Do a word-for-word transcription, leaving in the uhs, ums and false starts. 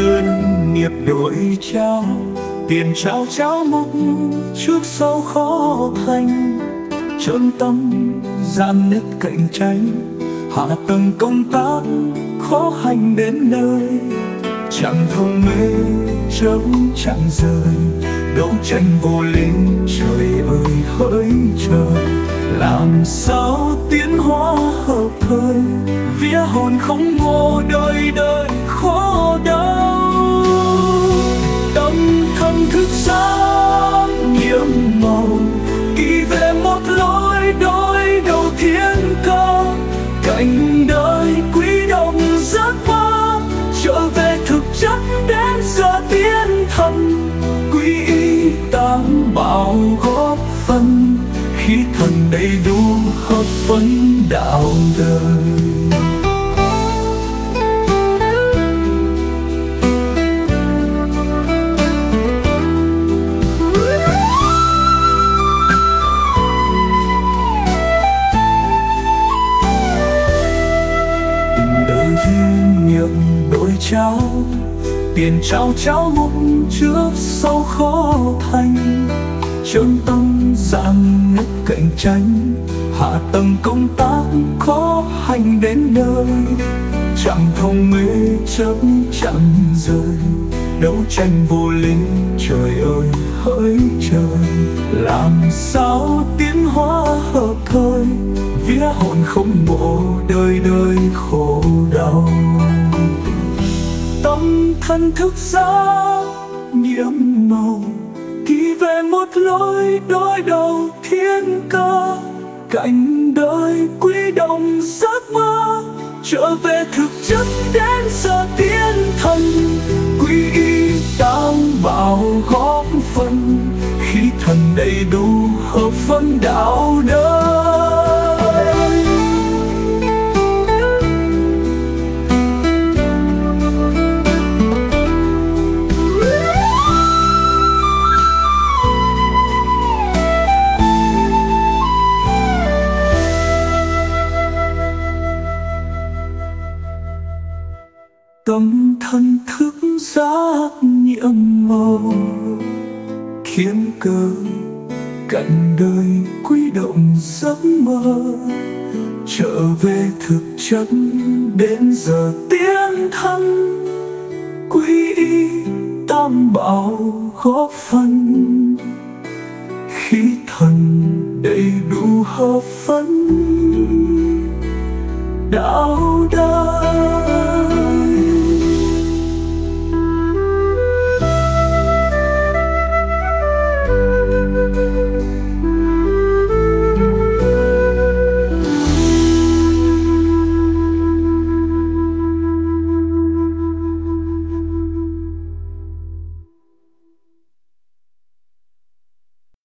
đơn nghiệp đổi trao, tiền trao trao múc trước sau khó thành. Trơn tâm gian nứt cạnh tranh, hạ tầng công tác khó hành đến nơi. Chẳng thông mê chớp chẳng rời, đấu tranh vô linh trời ơi hỡi trời. Làm sao tiến hóa hợp thời, vía hồn không ngô đời đời khó đau. Tâm thân thức sáng nhiệm màu, ghi về một lối đôi đầu thiên cao. Cảnh đời quý động giấc mơ, trở về thực chất đến giờ tiến thần. Quý y tam bảo góp phần, khí thần đầy đủ hợp phấn đạo đời. Đời duyên nghiệp đổi trao, tiền trao trao múc trước sau khó thành. Trơn tâm gian nứt cạnh tranh, hạ tầng công tác khó hành đến nơi. Chẳng thông mê chớp chẳng rời, đấu tranh vô linh trời ơi hỡi trời. Làm sao tiến hóa hợp thời, vía hồn không bộ đời đời khổ đau. Tâm thân thức giác nhiệm màu, ghi về một lối đôi đầu thiên ca. Cảnh đời quý động giấc mơ, trở về thực chất đến giờ tiến thần. Quý y tam bảo góp phần, khí thần đầy đủ hợp phân đạo đời. Tâm thân thức giác nhiệm màu, khiến cơ cảnh đời quý động giấc mơ, trở về thực chất đến giờ tiến thân. Quý y tam bảo góp phần, khí thần đầy đủ hợp phân đạo đời.